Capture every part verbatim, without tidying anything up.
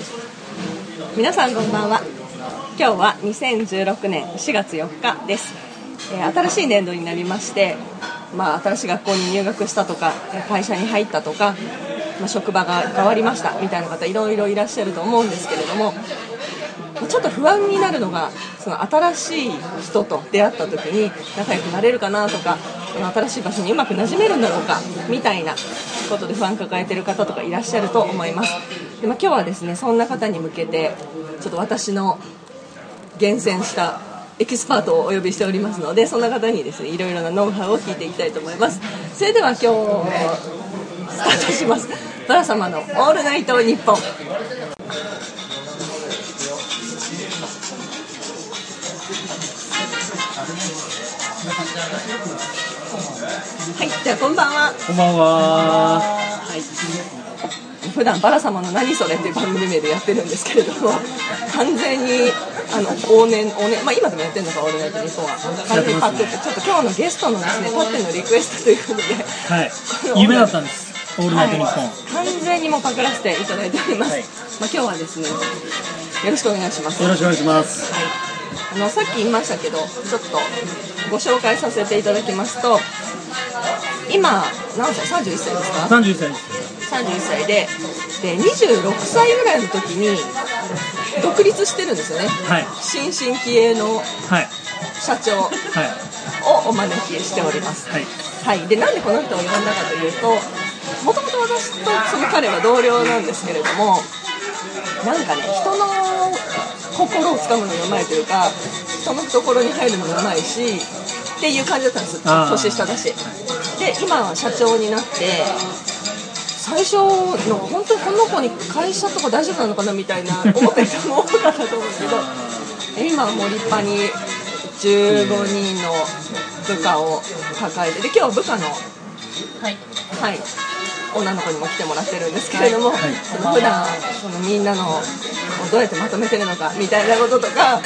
皆さんこんばんは。今日はにせんじゅうろくねんしがつよっかです。えー、新しい年度になりまして、まあ、新しい学校に入学したとか会社に入ったとか、まあ、職場が変わりましたみたいな方いろいろいらっしゃると思うんですけれども、ちょっと不安になるのがその新しい人と出会った時に仲良くなれるかなとか、その新しい場所にうまく馴染めるんだろうかみたいなことで不安抱えている方とかいらっしゃると思います。で、まあ、今日はですね、そんな方に向けてちょっと私の厳選したエキスパートをお呼びしておりますので、そんな方にですねいろいろなノウハウを聞いていきたいと思います。それでは今日スタートします。バラ様のオールナイトニッポン。はい、じゃあこんばんは。 こんばんは。 はい。普段バラ様の何それっていう番組名でやってるんですけれども、完全にあの往年往年、まあ今でもやってるのかオールナイトニッポンは完全にパックって、ちょっと今日のゲストのですね、パックのリクエストということで、 はい、夢だったんです。オールナイトニッポン、はい、 完全にもうパクらせていただいております。はい、まあ今日はですね、よろしくお願いします。 よろしくお願いします。 はい。あのさっき言いましたけど、ちょっとご紹介させていただきますと、今何歳？さんじゅういっさいですか？ さんじゅういっさいです。 さんじゅういっさいで、でにじゅうろくさいぐらいの時に独立してるんですよね。 はい。 新進気鋭の社長をお招きしております。 はい。 はい。で、なんでこの人を呼んだかというと、もともと私とその彼は同僚なんですけれども、なんかね、人の心をつかむのがうまいというか、人の懐に入るのがうまいしっていう感じだったんです。年下だし。で、今は社長になって、最初の本当にこの子に会社とか大丈夫なのかなみたいな思ってる人も多かったと思うんですけど、今はもう立派にじゅうごにんの部下を抱えて、で今日部下の、はいはい、女の子にも来てもらってるんですけれども、はい、その普段そのみんなのどうやってまとめてるのかみたいなこととか、はい、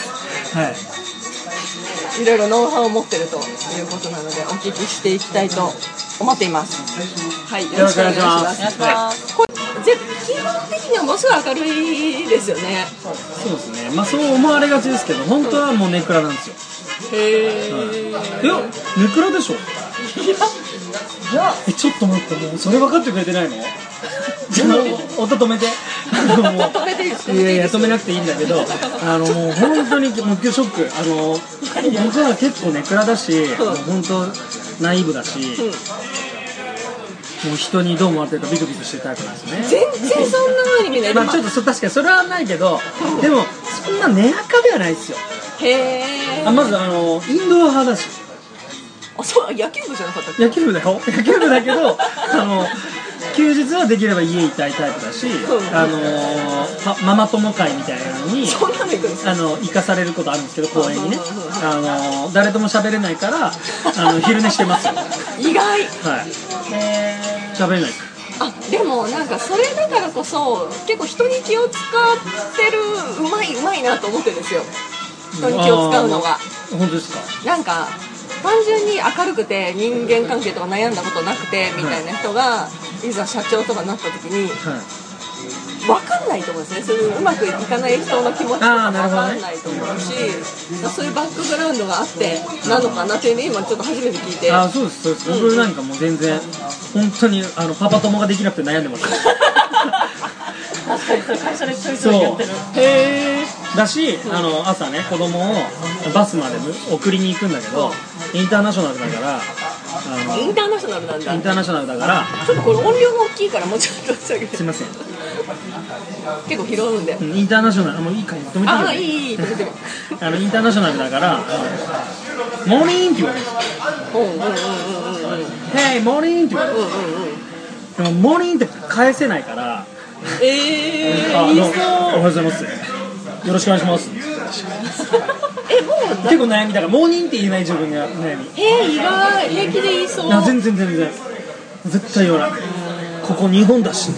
いろいろノウハウを持ってるということなのでお聞きしていきたいと思っています。はい、よろしくお願いします。はい、これ基本的にはものすごい明るいですよね。 そうですね。まあそう思われがちですけど、本当はもうネクラなんですよ。 へー。 はい、いやネクラでしょ。いやえちょっと待って、もうそれ分かってくれてないの？音止めて。 止めていいですか？ いやいや止めなくていいんだけど、あのもう本当にもう今日ショック。あの僕は結構ネクラだし、もう本当ナイーブだし、うん、もう人にどう思われてるかビクビクしてるタイプなんですね。 全然そんな風に見ない。 まあちょっとそ確かにそれはないけど、でもそんな根垢ではないですよ。 へー。 あまずあのインドア派だし。あ、 そう野球部じゃなかったっけ？ 野球部だよ。野球部だけどあの休日はできれば家いたいタイプだし、あのー、ママ友会みたいなのにそんなの行くんですか？ あの行かされることあるんですけど、公園にね、あのー、誰とも喋れないからあの昼寝してますよ。 意外。はい。 へー。喋れないです。 あ、でもなんかそれだからこそ結構人に気を使ってる、うまいうまいなと思ってるんですよ。人に気を使うのが。 本当ですか？ なんか単純に明るくて人間関係とか悩んだことなくてみたいな人が、はい、いざ社長とかなった時に、はい、分かんないと思うんですね。そういううまくいかない人の気持ちとか分かんないと思うし、そういうバックグラウンドがあってなのかなっていうのを今ちょっと初めて聞いて。 あ、そうですそうです、うん、僕なんかもう全然本当にあのパパ友ができなくて悩んでます。 確かにそれ会社でちょいちょいやってる。 へー。だし、あの朝ね子供をバスまで送りに行くんだけど、インターナショナルだからあのインターナショナルなんだ。 インターナショナルだからちょっとこれ音量が大きいからもうちょっと下げて。 すいません。 結構拾うんで。 インターナショナルもういいか止めていいよ、ね。 あ、いいいい止めてる。 あのインターナショナルだからモーニングって言われる。 うんうんうんうんうん。 Hey モーニングって言われる。うんうんうん。でもモーニングって返せないから。 えー、 あ、 いいそう。おはようございます。よろしくお願いします。 え、もう結構悩みだからモーニングって言えない自分が悩み。 えー、意外。平気で言いそう。 いや全然全然絶対言わない。ここ日本だし。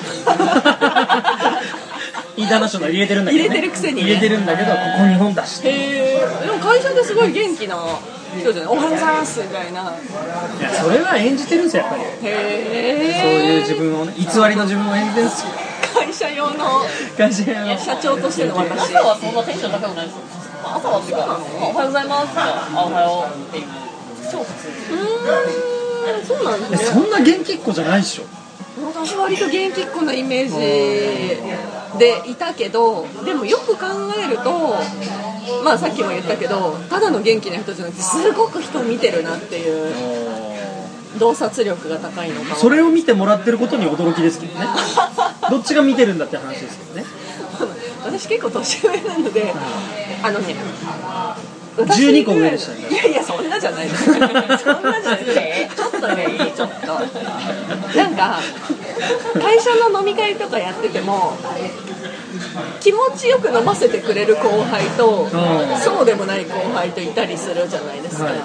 インターナショナル入れてるんだけど、ね、 入れてるくせに、ね、 入れてるんだけどここ日本だし。 へー。でも会社ですごい元気な人じゃない。おはようございますみたいな。いやそれは演じてるんですよやっぱり。 へー。 そういう自分をね、偽りの自分を演じてるんですよ。 会会社用の会社用の社長としての私。 朝はそんなテンション高くないですよ。朝はっていうか、おはようございますとか、あ、おはようっていう超普通。 うーん、そうなんですね。 そんな元気っ子じゃないでしょ。 私割と元気っ子なイメージでいたけど、でもよく考えると、まあさっきも言ったけど、ただの元気な人じゃなくてすごく人を見てるなっていう洞察力が高いのか。 それを見てもらってることに驚きですけどね。どっちが見てるんだって話ですけどね。 私結構年上なので、あのね、 じゅうにこ上でしたね。 いやいや、そんなじゃないです。そんなじゃないです。ちょっとね、いい、ちょっと。なんか、会社の飲み会とかやってても、気持ちよく飲ませてくれる後輩と、そうでもない後輩といたりするじゃないですか。はいはい、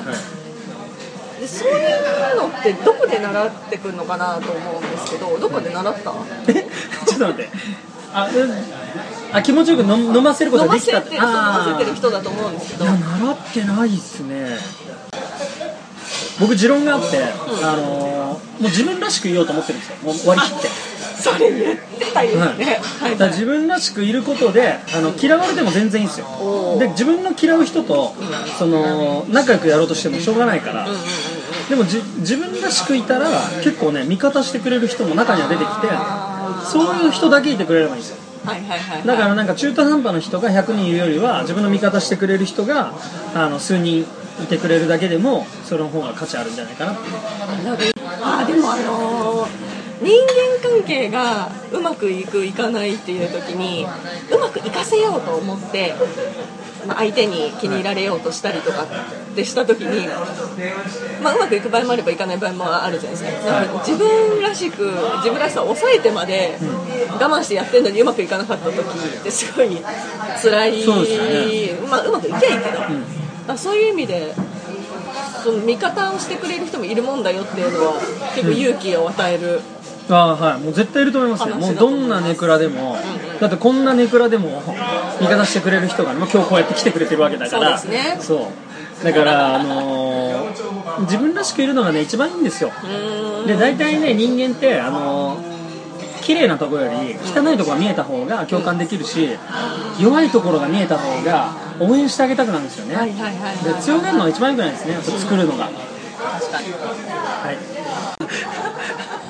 でそういうのってどこで習ってくるのかなと思うんですけど、どこで習った？ え、ちょっと待って。あ、うん、あ、気持ちよく 飲, 飲ませることができたって。 飲ませてる人だと思うんですけど。 いや、習ってないっすね。僕持論があって、うん、あのー、もう自分らしくいようと思ってるんですよ。もう割り切って。 それ言ってたよね。はいはい、 だから自分らしくいることで、あの嫌われても全然いいんですよ。で、自分の嫌う人と、その仲良くやろうとしてもしょうがないから。でもじ自分らしくいたら結構ね、味方してくれる人も中には出てきて、そういう人だけいてくれればいいんですよ。 はいはいはいはい、 だからなんか中途半端な人がひゃくにんいるよりは、自分の味方してくれる人があの数人いてくれるだけでもその方が価値あるんじゃないかなっていう。 あ、でもあのー、人間関係がうまくいくいかないっていう時にうまくいかせようと思って、まあ、相手に気に入られようとしたりとかってした時に、まあ、うまくいく場合もあればいかない場合もあるじゃないですか。なんか自分らしく自分らしさを抑えてまで我慢してやってるのにうまくいかなかった時ってすごい辛い。そうですね。まあ、うまくいけばいいけど、うん、そういう意味でその味方をしてくれる人もいるもんだよっていうのは結構勇気を与える、 うん、あ、はい、もう絶対いると思いますよ。もうどんなネクラでも、うんうん、だってこんなネクラでも味方してくれる人が、まあ、今日こうやって来てくれてるわけだから。そうですね。そうだから、あのー、自分らしくいるのがね一番いいんですよ。で大体ね、人間って、あのー綺麗なところより汚いところが見えた方が共感できるし、弱いところが見えた方が応援してあげたくなるんですよね。で強がるのが一番良くないですね、作るのが。確かに、はい、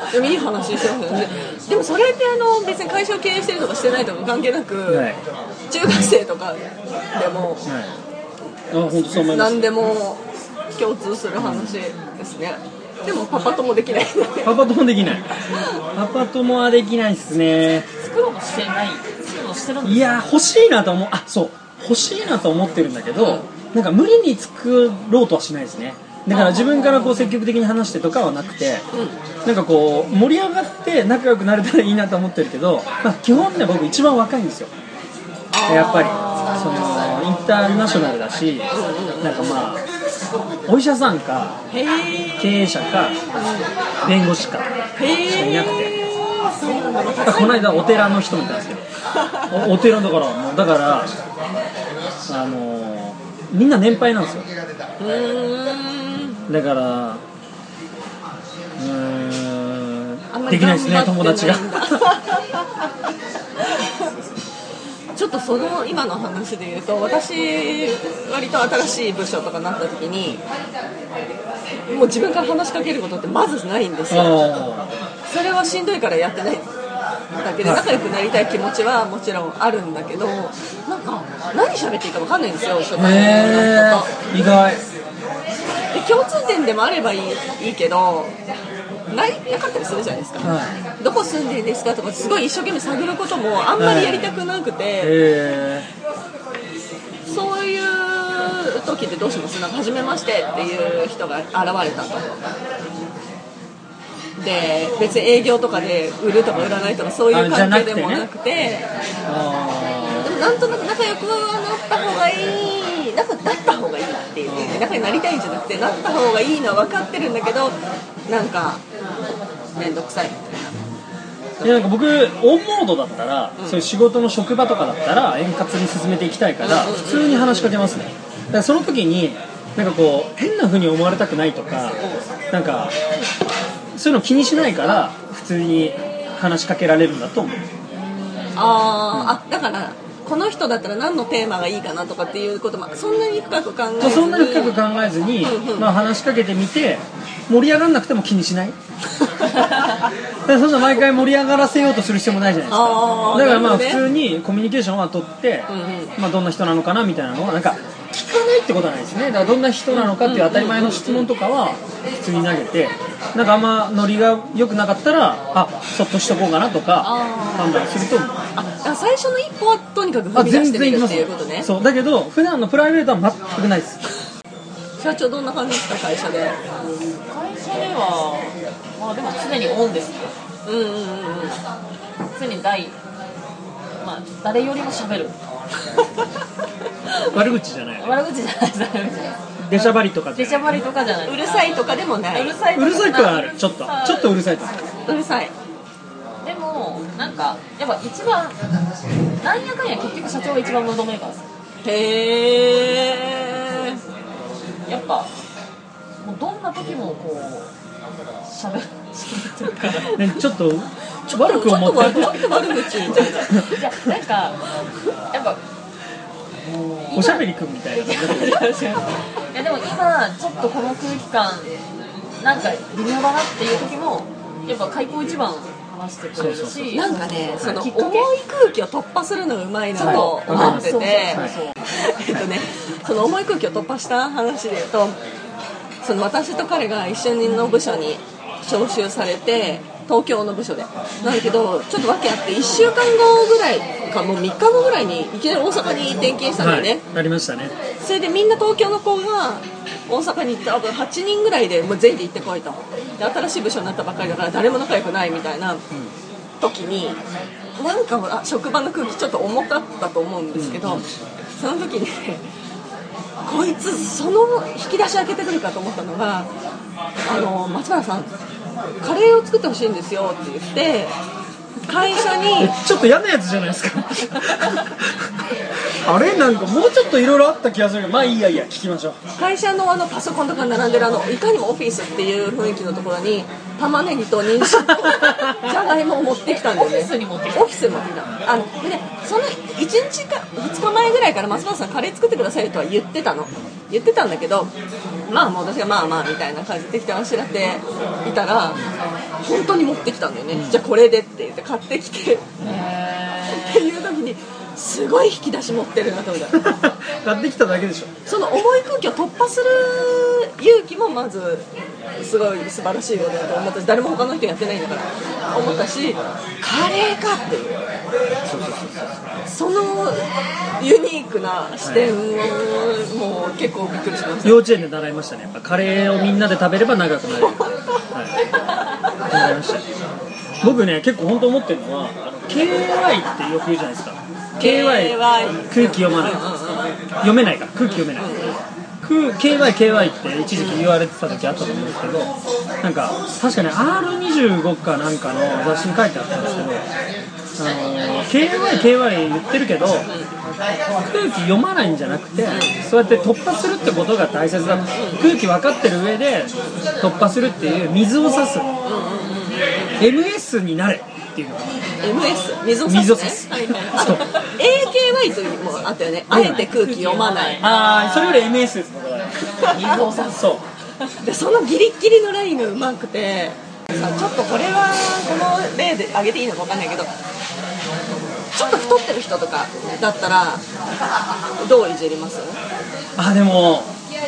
でもいい話ですよね。でもそれってあの別に会社を経営してるとかしてないとか関係なく、はい、中学生とかでも、はい、 あ、本当そう思います。 何でも共通する話ですね。でもパパ友できない。 パパ友できない。パパ友はできないですね。 作ろうとしてない。作ろうとしてるんですか？ いや、欲しいなと思う。あ、そう欲しいなと思ってるんだけど、なんか無理に作ろうとはしないですね。だから自分からこう積極的に話してとかはなくて、なんかこう盛り上がって仲良くなれたらいいなと思ってるけど、まあ、基本ね僕一番若いんですよ。やっぱりそのインターナショナルだし、なんかまあお医者さんか経営者か弁護士かしかいなくて、この間お寺の人みたいなんですけど、お, お寺だからもうだからあのみんな年配なんですよ。うーんだからうーんできないですね、友達が。 ちょっとその今の話で言うと、私割と新しい部署とかになった時にもう自分から話しかけることってまずないんですよ。それはしんどいからやってないだけで、仲良くなりたい気持ちはもちろんあるんだけど、なんか何喋っていいか分かんないんですよ、初対面の人と。 意外で共通点でもあればいい、いいけどないなかったりするじゃないですか、はい、どこ住んでるんですかとかすごい一生懸命探ることもあんまりやりたくなくて、はい、そういう時ってどうします？なんか初めましてっていう人が現れたと。で別に営業とかで売るとか売らないとかそういう関係でもなくて、ね、あでもなんとなく仲良くなった方がいい、仲なった方がいいっていう、仲になりたいんじゃなくてなった方がいいのは分かってるんだけど、なんかめんどくさいみたいな。 いやなんか僕オンモードだったら、うん、そういう仕事の職場とかだったら円滑に進めていきたいから、うんうんうんうん、普通に話しかけますね。だからその時になんかこう変な風に思われたくないとか、なんかそういうの気にしないから普通に話しかけられるんだと思う。 あ、うん、あだからこの人だったら何のテーマがいいかなとかっていうこともそんなに深く考えずにそんなに深く考えずに、うんうん、まあ、話しかけてみて盛り上がらなくても気にしないそんな毎回盛り上がらせようとする必要もないじゃないですか。だからまあ普通にコミュニケーションは取って、うんうん、まあ、どんな人なのかなみたいなのはなんか聞かないってことはないですね。だからどんな人なのかっていう当たり前の質問とかは普通に投げて、なんかあんまノリが良くなかったらあそっとしとこうかなとか判断すると思う。 あ、最初の一歩はとにかく踏み出してみるっていうことね。 そうだけど普段のプライベートは全くないです。 社長どんな感じですか会社で。 会社ではまあでも常にオンですよ。うんうんうんうん。常に大まあ誰よりも喋る。 悪口じゃない。 悪口じゃないです。 出しゃばりとか出しゃばりとかじゃない。 うるさいとかでもない。 うるさい。 うるさくはある。ちょっとちょっとうるさいとか。 うるさい。 でもなんかやっぱ一番なんやかんや結局社長が一番ムードメーカーです。 へー。 やっぱもうどんな時もこう喋る喋るから、 ね、ちょっとちょ悪く思ってちょっと悪口みたいな。 じゃなんかやっぱおしゃべりくんみたいな。いやでも今ちょっとこの空気感なんか微妙だなっていう時もやっぱ開口一番話してくれるし、そうそうそう、 なんかね、その重い空気を突破するのがうまいなと思ってて、えっとね、その重い空気を突破した話で言うと、その私と彼が一緒の部署に招集されて、東京の部署でなんだけどちょっと訳あっていっしゅうかんごぐらいかもうみっかごぐらいにいきなり大阪に転勤したんだよね、はい、 ありましたね。 それでみんな東京の子が大阪に行って多分はちにんぐらいでもう全員で行ってこいと。で新しい部署になったばっかりだから誰も仲良くないみたいな時に、うん、なんか職場の空気ちょっと重かったと思うんですけど、うん、その時にこいつその引き出し開けてくるかと思ったのが、あの松原さんカレーを作ってほしいんですよって言って会社にちょっと嫌なやつじゃないですかあれなんかもうちょっといろいろあった気がするけど、まあいいやいや聞きましょう。 会社のあのパソコンとか並んでるあのいかにもオフィスっていう雰囲気のところに玉ねぎと人参とじゃがいもを持ってきたんだよね。 オフィスに持ってきた。 オフィスに持ってきた。あのでね、そのいちにちかふつかまえぐらいから松原さんカレー作ってくださいとは言ってたの言ってたんだけど、まあもう私がまあまあみたいな感じで適当にあしらっていたら本当に持ってきたんだよね、うん、じゃあこれでって言って買ってきてっていう時にすごい引き出し持ってるなと思った買ってきただけでしょ。 その重い空気を突破する勇気もまずすごい素晴らしいことだと思ったし、誰も他の人やってないんだから思ったし、カレーかっていうそのユニークな視点をもう結構びっくりしました。 幼稚園で習いましたね。やっぱカレーをみんなで食べれば長くなれる、はい、習いました。僕ね結構本当思ってるのは ケーワイ ってよく言うじゃないですか。 ケーワイ 空気読まない、うんうんうん、読めないか空気読めない、うん、ケーワイケーワイ って一時期言われてた時あったと思うんですけど、なんか確かに アールにじゅうご かなんかの雑誌に書いてあったんですけど、あの ケーワイケーワイ 言ってるけど空気読まないんじゃなくて、そうやって突破するってことが大切だと。空気分かってる上で突破するっていう水を差す エムエス になれっていうのがエムエス 水を差す、ね、 水を差す、 はいはい、あと エーケーワイ というのもあったよね。あえて空気読まない。 ああそれより エムエス ですね。 水を差す。そうでそのギリギリのラインがうまくてさ、ちょっとこれはこの例で挙げていいのか分かんないけど、ちょっと太ってる人とかだったらどういじります？ あでも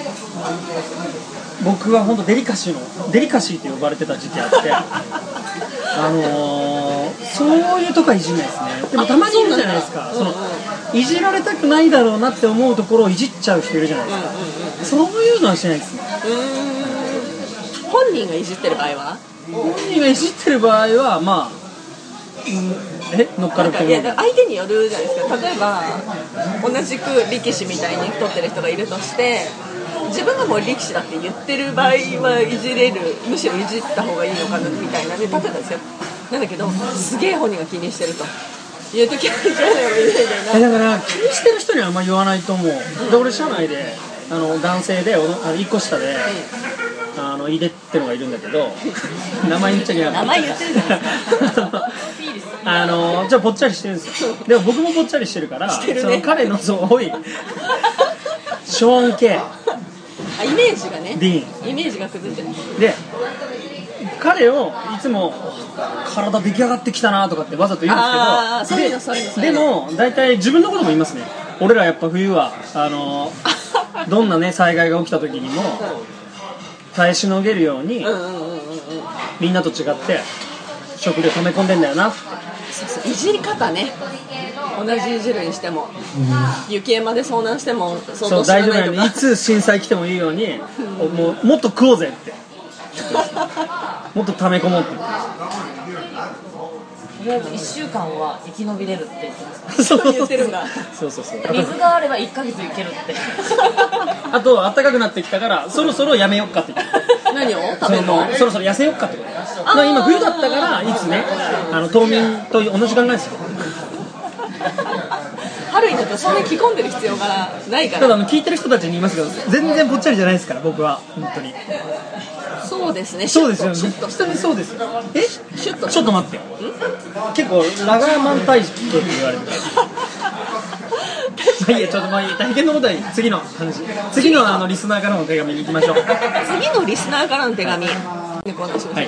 僕は本当デリカシーのデリカシーって呼ばれてた時期あってあのー、そういうとこはいじんないですね。でもたまにいるじゃないですか、そのいじられたくないだろうなって思うところをいじっちゃう人いるじゃないですか、うんうんうん、そういうのはしないですね。 うーん本人がいじってる場合は本人がいじってる場合はまあ、うん、え乗っかると思う。 いや相手によるじゃないですか。例えば同じく力士みたいに太ってる人がいるとして自分がもう力士だって言ってる場合はいじれる、むしろいじった方がいいのかなみたいなね、例えばですよ。なんだけどすげえ本人が気にしてるという時は言わない方がいいんだよな。 だから気にしてる人にはあんま言わないと思う、うん、で俺社内であの男性であのいっこ下で、うん、あの井出ってのがいるんだけど名前言っちゃいけない。 名前言ってるじゃないですかあのじゃあぽっちゃりしてるんですよ。でも僕もぽっちゃりしてるから、 してるね、 その彼のそう多いショーン系あ、イメージがね、 ディーンイメージが崩れてる。 で彼をいつも体出来上がってきたなとかってわざと言うんあーですけど、 そういうのそういうのででも大体自分のことも言いますね。俺らやっぱ冬はあのどんなね災害が起きた時にも耐えしのげるように、 うんうんうんうんうん。 みんなと違って食料溜め込んでんだよなって。 そうそう、いじり方ね、同じいじるにしても、うん、雪山で遭難しても相当知らないとか、そう大丈夫なようにいつ震災来てもいいように、うん、もうもっと食おうぜってもっと溜め込もうって言ってとりあえずいっしゅうかんは生き延びれるって言ってますそう言ってるんだ。 そうそうそう、 水があればいっかげついけるってあと暖かくなってきたからそろそろやめよっかって言って何を食べるの？ そろそろ痩せよっかってこと。だから今冬だったからいつね、あの冬眠と同じ考えですよ。 春になるとそんなに着込んでる必要がないから。 ただあの聞いてる人たちに言いますけど、全然ぽっちゃりじゃないですから僕は本当に。 そうですね。 そうですよ。 シュッと下にそうですよ。え？ シュッと。 ちょっと待って。結構ラガーマン体型って言われてる。いやちょっとまあいい、大変なことはいい。次の話。次のあのリスナーからの手紙に行きましょう。 次のリスナーからの手紙。猫の話をします。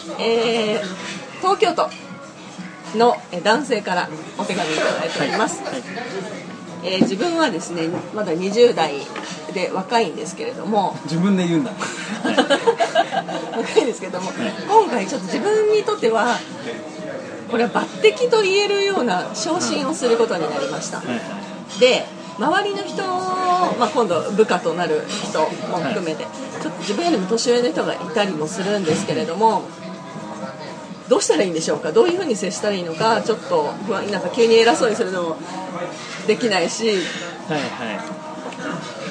はい、えー、東京都の男性からお手紙いただいております。はいはい、えー、自分はですねまだにじゅう代で若いんですけれども、 自分で言うんだ。 若いんですけれども、今回ちょっと自分にとってはこれは抜擢と言えるような昇進をすることになりました。はいはい、で周りの人、まあ、今度部下となる人も含めて、はい、ちょっと自分よりも年上の人がいたりもするんですけれども、どうしたらいいんでしょうか、どういうふうに接したらいいのかちょっと不安、なんか急に偉そうにするのもできないし、はいはい、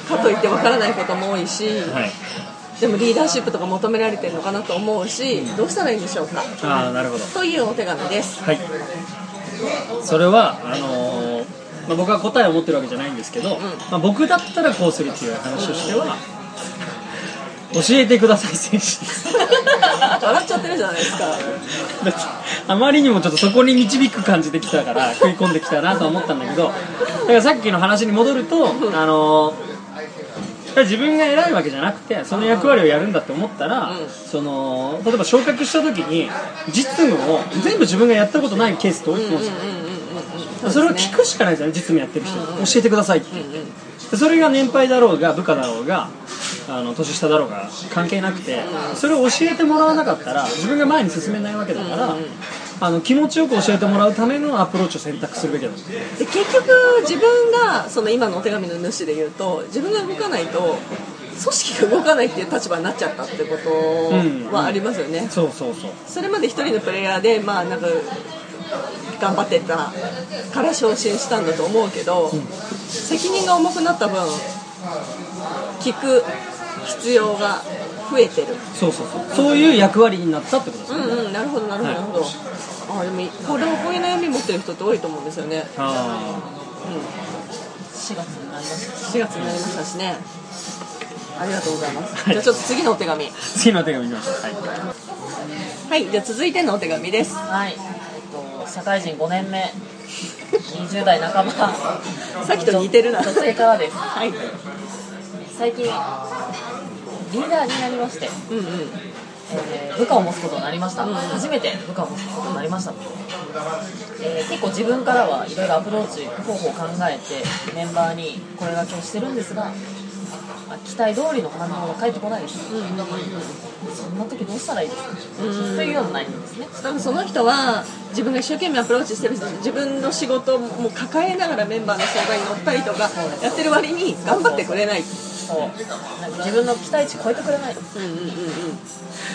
かといってわからないことも多いし、はい、でもリーダーシップとか求められてるのかなと思うし、どうしたらいいんでしょうか。 あー、なるほど。 というお手紙です。 はい、それはあのーまあ、僕は答えを持ってるわけじゃないんですけど、うん、まあ、僕だったらこうするっていう話をしては、教えてください選手です。 笑っちゃってるじゃないですか。 だってあまりにもちょっとそこに導く感じできたから食い込んできたなと思ったんだけど、だからさっきの話に戻ると、あの自分が偉いわけじゃなくてその役割をやるんだって思ったら、うん、その例えば昇格した時に実務を全部自分がやったことないケースって多いと思うんですよ。それを聞くしかないですよね、実務やってる人に、うんうん、教えてくださいって、うんうん、それが年配だろうが部下だろうがあの年下だろうが関係なくて、それを教えてもらわなかったら自分が前に進めないわけだから、うんうん、あの気持ちよく教えてもらうためのアプローチを選択するべきだと。 で結局自分がその今のお手紙の主で言うと、自分が動かないと組織が動かないっていう立場になっちゃったってことはありますよね、うんうん、 そうそうそう。 それまで一人のプレイヤーでまあなんか頑張ってたから昇進したんだと思うけど、うん、責任が重くなった分聞く必要が増えてる。 そうそうそう、そういう役割になったってことですね。 うんうん、なるほどなるほど、はい、なるほど。あ、でもこれをこういう悩み持ってる人って多いと思うんですよね。あ、うん、しがつになりましたしがつになりましたしね。ありがとうございます、はい、じゃあちょっと次のお手紙次のお手紙いきましょう。はい、 はい、じゃあ続いてのお手紙です。 はい、社会人ごねんめ、にじゅう代半ば、さっきと似てるな。 女性からです。 はい、 最近リーダーになりまして、うんうん、えー、部下を持つことになりました、うんうん、初めて部下を持つことになりました、えー、結構自分からはいろいろアプローチ方法を考えてメンバーにこれが今日してるんですが期待通りの反応が返ってこないです、うんうんうん、そんな時どうしたらいいですか、うん、というような内容ですね。 多分その人は自分が一生懸命アプローチしてる人、自分の仕事も抱えながらメンバーの相談に乗ったりとかやってる割に頑張ってくれない。 そうなんか自分の期待値超えてくれない、うんうんうんうん、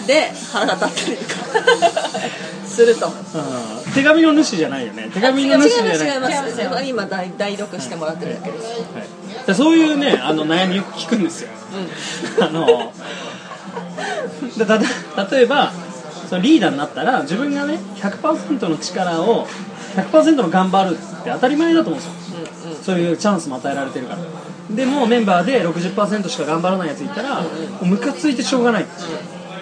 で腹が立ったりとかすると、 うん、手紙の主じゃないよね。手紙の主じゃない。 違います、違います。今代読してもらってるだけです、 はいはい、そういうねあの悩みよく聞くんですよ、うん、あのだ例えばそのリーダーになったら自分がね ひゃくパーセント の力を ひゃくパーセント の頑張るって当たり前だと思うんですよ、うんうん、そういうチャンスも与えられてるから。でもメンバーで ろくじゅっパーセント しか頑張らないやついたら、うんうん、もうムカついてしょうがない、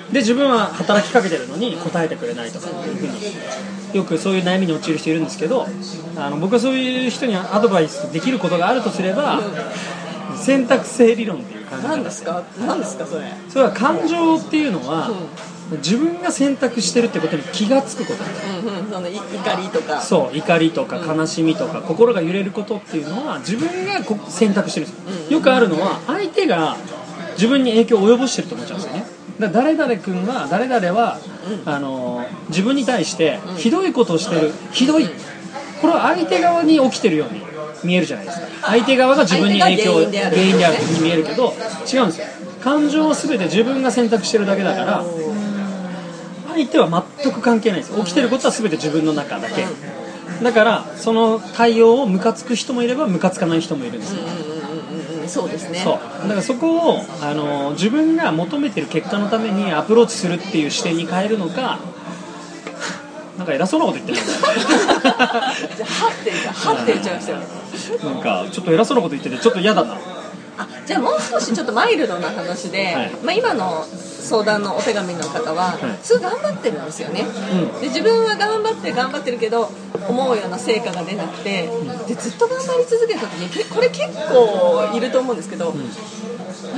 で自分は働きかけてるのに答えてくれないとかいうふうによくそういう悩みに陥る人いるんですけど、あの僕はそういう人にアドバイスできることがあるとすれば、選択性理論っていう感じ。 何ですか何ですかそれ。 それは感情っていうのは、うん、自分が選択してるってことに気がつくことです、 うんうん、その怒りとか、 そう怒りとか悲しみとか、うん、心が揺れることっていうのは自分がこ選択してるんですよ、うんうん、よくあるのは相手が自分に影響を及ぼしてると思っちゃうんですよね。だから誰々君は誰々は、うん、あの自分に対してひどいことをしてる、ひどい、これは相手側に起きてるように見えるじゃないですか。相手側が自分に影響、原因であるふうに見えるけど、違うんですよ。感情は全て自分が選択してるだけだから、相手は全く関係ないです。起きてることは全て自分の中だけだから、その対応をムカつく人もいればムカつかない人もいるんですよ。 そうですね。 そうだからそこをあの自分が求めてる結果のためにアプローチするっていう視点に変えるのか、なんか偉そうなこと言ってるんだよね。 じゃあはってはって言っちゃいましたよ。 なんかちょっと偉そうなこと言っててちょっと嫌だな。 あ、じゃあもう少しちょっとマイルドな話で、はい、まあ、今の相談のお手紙の方は、はい、すごい頑張ってるんですよね、うん、で自分は頑張って頑張ってるけど思うような成果が出なくて、でずっと頑張り続けた時にこれ結構いると思うんですけど、うん、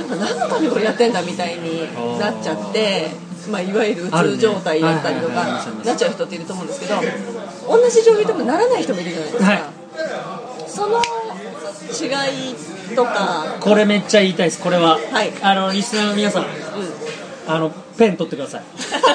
なんか何のためにこれやってんだみたいになっちゃって、まあ、いわゆるうつ状態だったりとかなっちゃう人っていると思うんですけど、同じ状況でもならない人もいるじゃないですか、はい、その違いとか。 これめっちゃ言いたいです。これは、 はい、 あのリスナーの皆さん、うん、あのペン取ってください。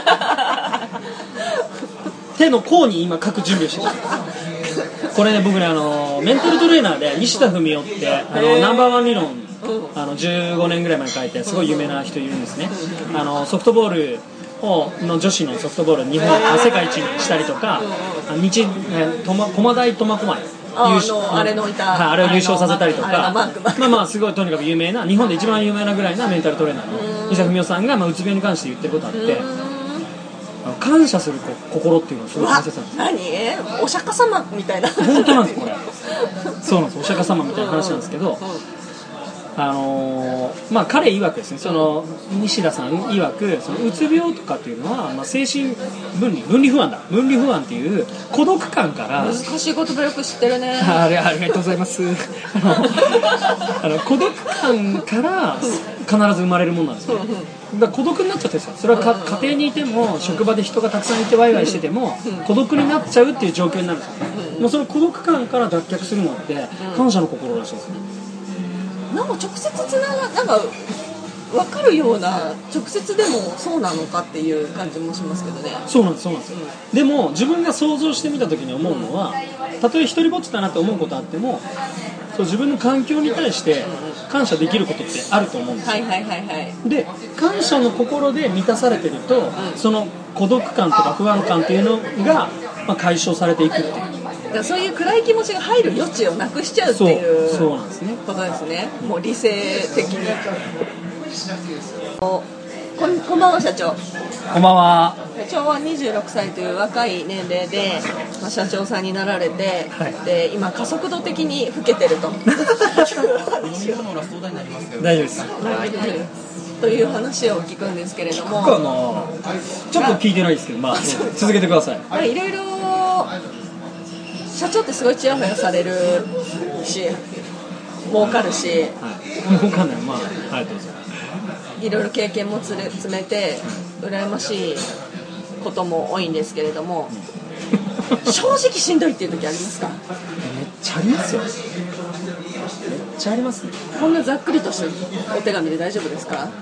手の甲に今書く準備をしてください。これね、僕ね、あのメンタルトレーナーで西田文雄ってあのナンバーワン理論、あのじゅうごねんぐらい前に書いてすごい有名な人いるんですね。あのソフトボールをの女子のソフトボール日本世界一にしたりとか、日駒大苫小牧あ, のあれのいた、 はい、あれを優勝させたりとか、 まあまあすごいとにかく有名な、日本で一番有名なぐらいなメンタルトレーナーの西田文雄さんが、まあ、うつ病に関して言ってることあって、感謝する心っていうのをすごい大切なんです。 何？お釈迦様みたいな。 本当なんですこれ。そうなんです、お釈迦様みたいな話なんですけど、あのー、まあ彼曰くですね、その西田さん曰くそのうつ病とかっていうのは、まあ、精神分離分離不安だ分離不安っていう孤独感から。 難しい言葉よく知ってるね。 あれありがとうございます。あの孤独感から必ず生まれるものなんですよ、ね、だから孤独になっちゃってるんですよ。それはか家庭にいても職場で人がたくさんいてワイワイしてても孤独になっちゃうっていう状況になるんですよ。もうその孤独感から脱却するのって感謝の心らしいですよ。 なんか直接つながなんか分かるような、直接でもそうなのかっていう感じもしますけどね。 そうなんですそうなんですよ、うん、でも自分が想像してみた時に思うのは、たとえ一人ぼっちだなって思うことあっても、そう自分の環境に対して感謝できることってあると思うんですよ。 はいはいはいはい。 で感謝の心で満たされてると、うん、その孤独感とか不安感っていうのが、まあ、解消されていくっていう。 だからそういう暗い気持ちが入る余地をなくしちゃうっていうそう、そうなんですね、 ことですね。もう理性的に。こん、こんばんは社長。 こんばんは。 社長はにじゅうろくさいという若い年齢で、まあ、社長さんになられて、はい、で今加速度的に老けてると大丈夫です、 という話を聞くんですけれども、 かなちょっと聞いてないですけど、まあ、続けてください。 まあ、いろいろ社長ってすごいチヤホヤされるし儲かるし、はい、 儲かんない、まあ、はいどうぞ。 いろいろ経験もつれ詰めて羨ましいことも多いんですけれども、正直しんどいっていう時ありますか？ めっちゃありますよ。めっちゃありますね。 こんなざっくりとしたお手紙で大丈夫ですか？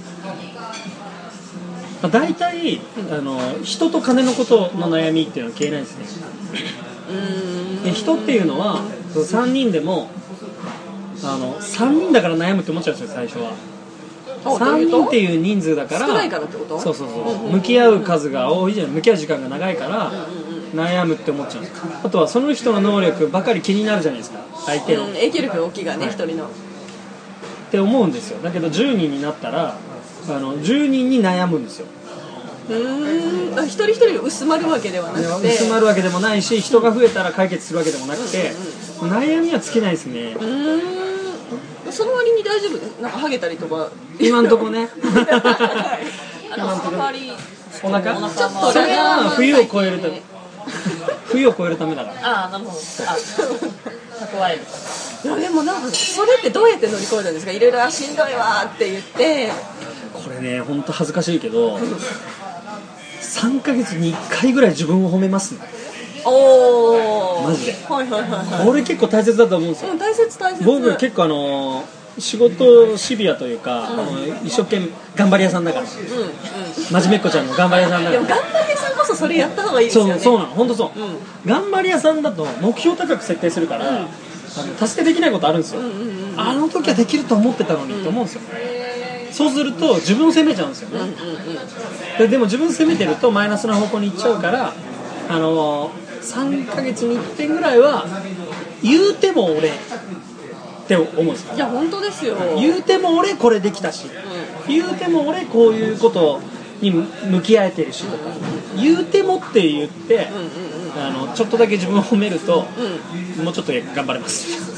まあ、大体、うん、あの人と金のことの悩みっていうのは消えないですね。うーんで人っていうのはさんにんでもあのさんにんだから悩むって思っちゃうんですよ最初は。さんにんっていう人数だから少ないからってこと？ そうそうそう、うんうん、向き合う数が多いじゃん、向き合う時間が長いから悩むって思っちゃうんです。あとはその人の能力ばかり気になるじゃないですか、相手の、うん、 影響力大きいがね、一、はい、人のって思うんですよ。だけどじゅうにんになったらあのじゅうにんに悩むんですよ。 うーん、一人一人薄まるわけではなくて、 薄まるわけでもないし、人が増えたら解決するわけでもなくて、うんうんうん、悩みは尽きないですね。うーん、 その割に大丈夫です。なんかハゲたりとか今んとこねあのサファリお腹お腹ちょっとそれは冬を越えるため冬を越えるためだから。 ああなるほど。あ蓄える。 いやでもなんかそれってどうやって乗り越えるんですか？いろいろあしんどいわって言って。 これね本当恥ずかしいけどさんかげつにいっかいぐらい自分を褒めますね。 おーマジで。 はいはいはいはい。 これ結構大切だと思うんですよ。 うん、大切大切。 僕結構あの仕事シビアというか、うん、あの一生懸命頑張り屋さんだから、うんうん、真面目っ子ちゃんの頑張り屋さんだから。 でも頑張り屋さんこそそれやった方がいいですよね。 そうそうなの本当そう、うん、頑張り屋さんだと目標高く設定するから、うん、あの達成できないことあるんですよ、うんうんうん、あの時はできると思ってたのにって思うんですよ、うん、そうすると自分を責めちゃうんですよね、うんうんうん、で, でも自分を責めてるとマイナスな方向に行っちゃうからあのさんかげつにいっぺんぐらいは言うても俺って思うんですよ。 いや本当ですよ。 言うても俺これできたし、うん、言うても俺こういうことに向き合えてるしとか、うん、言うてもって言って、うんうんうん、あのちょっとだけ自分を褒めると、うん、もうちょっと頑張れます。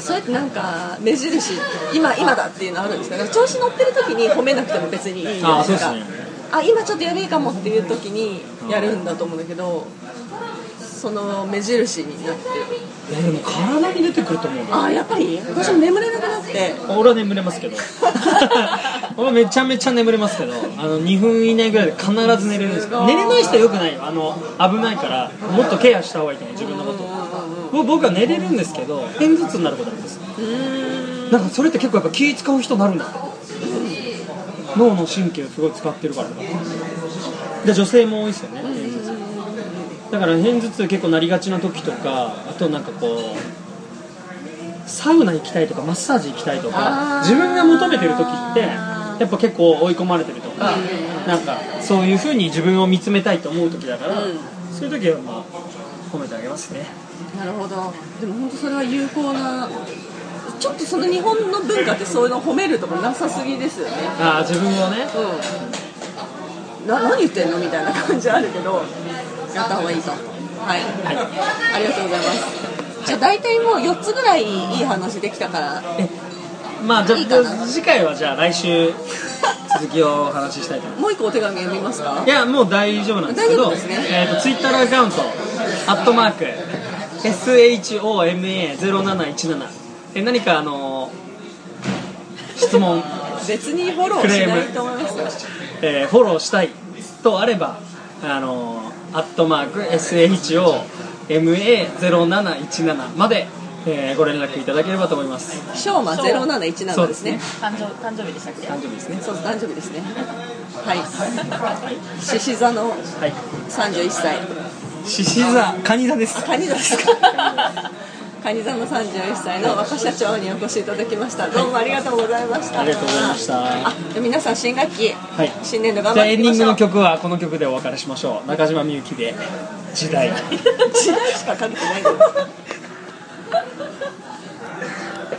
それってなんか目印今今だっていうのあるんですか？だから調子乗ってる時に褒めなくても別にいいじゃないですか。あ、そうですね。あ、今ちょっとやべえかもっていう時にやるんだと思うんだけど、その目印になってる。 いやでも体に出てくると思う。 あ、やっぱり私も眠れなくなって。 俺は眠れますけど俺はめちゃめちゃ眠れますけど、あのにふん以内ぐらいで必ず寝れるんですけど、寝れない人はよくないよ。あの危ないからもっとケアした方がいいと思う、自分のことを。僕は寝れるんですけど片頭痛になることあるんです。うーん、なんかそれって結構やっぱ気使う人になるんだって、うん、脳の神経をすごい使ってるから。で女性も多いですよね、だから片頭痛結構なりがちな時とか、あとなんかこうサウナ行きたいとかマッサージ行きたいとか自分が求めてる時ってやっぱ結構追い込まれてるとか、なんかそういう風に自分を見つめたいと思う時だから、うん、そういう時はまあ褒めてあげますね。 なるほど。でも本当それは有効な。ちょっとその日本の文化ってそういうの褒めるとかなさすぎですよね。 ああ、自分をね、 うん、な何言ってんのみたいな感じあるけどやった方がいいと。はい、はい、ありがとうございます。はい、じゃあ大体もうよっつぐらいいい話できたから、え、 まあじゃあ次回はじゃあ来週続きをお話ししたいと思います。 もう一個お手紙読みますか？ いやもう大丈夫なんですけど、大丈夫ですね。えーとツイッターアカウントアットマーク エスエイチオーエムエーゼロなないちなな え何かあのー、質問別にフォローしないと思いますよ。 えー、フォローしたいとあればあのー、アットマーク エスエイチオーエムエーゼロなないちなな まで、えー、ご連絡いただければと思います。 しょうまゼロなないちななですね。 誕生誕生日でしたっけ？ 誕生日ですね。 そう誕生日ですね。はい。獅子座のさんじゅういっさい。 獅子座、蟹座です。 蟹座ですか？蟹座のさんじゅういっさいの若社長にお越しいただきました。どうもありがとうございました。 ありがとうございました。 あ、皆さん新学期、はい、新年度頑張っていきましょう。じゃあエンンディングの曲はこの曲でお別れしましょう。中島みゆきで時代。 時代しかかけてないんです。